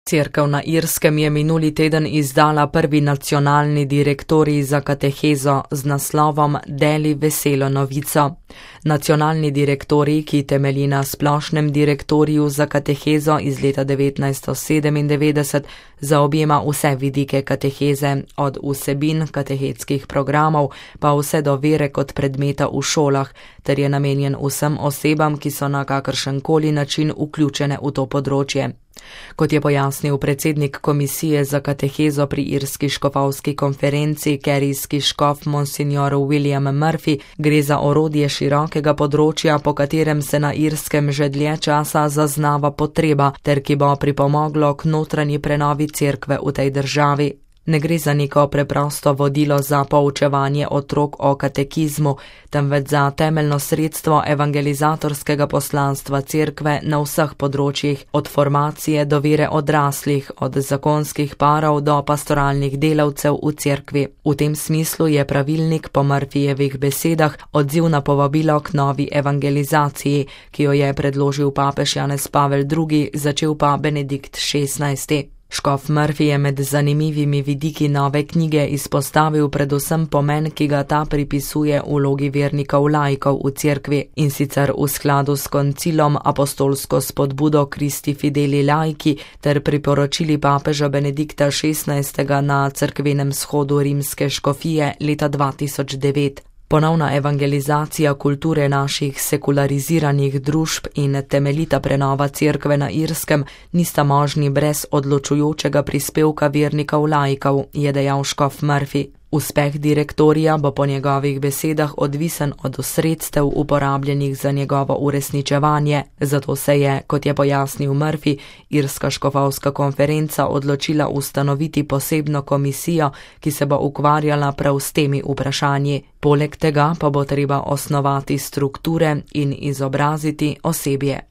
Cerkev na Irskem je minuli teden izdala prvi nacionalni direktorij za katehezo z naslovom Deli veselo novico. Nacionalni direktorij, ki temelji na splošnem direktoriju za katehezo iz leta 1997, zaobjema vse vidike kateheze, od vsebin katehetskih programov pa vse do vere kot predmeta v šolah, ter je namenjen vsem osebam, ki so na kakršenkoli način vključene v to področje. Kot je pojasnil predsednik komisije za katehezo pri Irski škofovski konferenci, kerijski škof monsignor William Murphy, gre za orodje širokega področja, po katerem se na Irskem že dlje časa zaznava potreba, ter ki bo pripomoglo k notranji prenovi cerkve v tej državi. Ne gre za neko preprosto vodilo za poučevanje otrok o katekizmu, temveč za temeljno sredstvo evangelizatorskega poslanstva cerkve na vseh področjih, od formacije do vere odraslih, od zakonskih parov do pastoralnih delavcev v cerkvi. V tem smislu je pravilnik po Murphyjevih besedah odziv na povabilo k novi evangelizaciji, ki jo je predložil papež Janez Pavel II, začel pa Benedikt XVI. Škof Murphy je med zanimivimi vidiki nove knjige izpostavil predvsem pomen, ki ga ta pripisuje vlogi vernikov laikov v cerkvi, in sicer v skladu s koncilom apostolsko spodbudo Christi Fideli Laiki ter priporočili papeža Benedikta XVI. Na cerkvenem shodu rimske škofije leta 2009. Ponovna evangelizacija kulture naših sekulariziranih družb in temeljita prenova cerkve na Irskem nista možni brez odločujočega prispevka vernikov laikov, je dejal škof Murphy. Uspeh direktorija bo po njegovih besedah odvisen od sredstev uporabljenih za njegovo uresničevanje, zato se je, kot je pojasnil Murphy, Irska škofovska konferenca odločila ustanoviti posebno komisijo, ki se bo ukvarjala prav s temi vprašanji. Poleg tega pa bo treba osnovati strukture in izobraziti osebje.